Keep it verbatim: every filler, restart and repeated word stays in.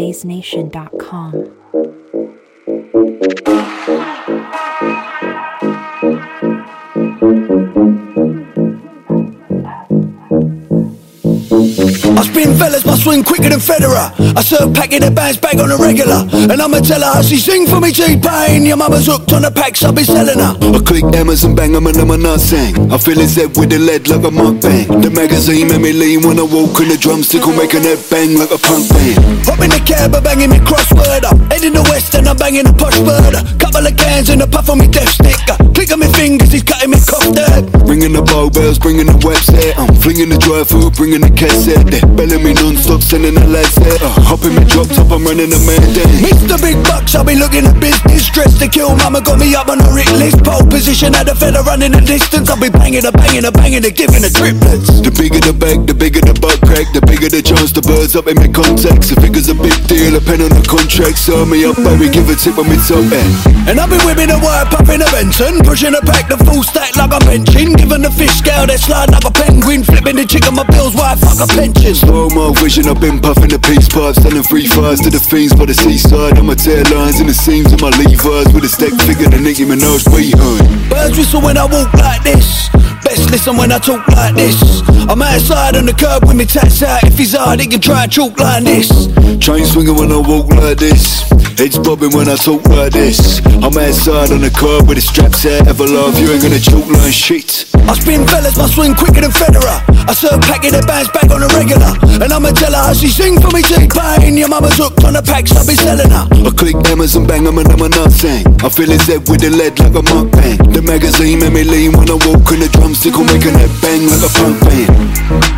bass nation dot com. I spin fellas, my swing quicker than Federer. I serve packing the bands bag on a regular. And I'ma tell her how she sing for me T-Pain. Your mama's hooked on the packs, I'll be selling her. I click M's and bang 'em and I'm a nut sing. I feel his head with the lead like a mukbang. The magazine made me lean when I walk and the drumstick will make a head bang like a punk band. Hop in the cab, I'm banging me crossword up. Head in the west and I'm banging a posh bird. Couple of cans and a puff on me death stick. Click on my fingers, he's cutting me cough there. Ringing the bow bells, bringing the web set. I'm flinging the dry food, bringing the cassette there. Belling me non-stop, sending the lads there. uh, Hopping me drop top, I'm running the man down. Mister Big Bucks, I'll be looking at business. Stressed to kill, mama got me up on the writ list. Pole position, had a fella running the distance. I'll be banging, a banging, a banging, a giving the triplets. The bigger the bag, the bigger the butt crack. The bigger the chance the birds up in my contacts. The figure's a big deal, a pen on the contract. Serve me up, baby, give a tip on me top end. And I'll be whipping a wire, popping a Benson. Pushing a pack, the full stack like I'm benching. Giving the fish scale, they slide like a penguin. Flipping the chick on my bills, why fuck a pension. Slow mo vision, I've been puffing the peace pipe. Selling free fires to the fiends by the seaside. On my tail lines and the seams of my Levi's. With a stack figure, the Nicki Minaj behind. Birds whistle when I walk like this. Best listen when I talk like this. I'm outside on the curb with me tats out. If he's hard, he can try and chalk like this. Chain swinging when I walk like this. Heads bobbing when I talk like this. I'm outside on the curb with the straps out. Ever laugh, you ain't gonna choke like shit. I spin fellas, my swing quicker than Federer. I serve packing the bands back on a regular. And I'ma tell her how she sing for me T-Pain. Your mama's hooked on the packs, I'll be selling her. I click M's and bang 'em and I'm a nut sing. I feel his head with the lead like a mukbang. The magazine made me lean when I walk and the drumstick will make a head bang like a punk band.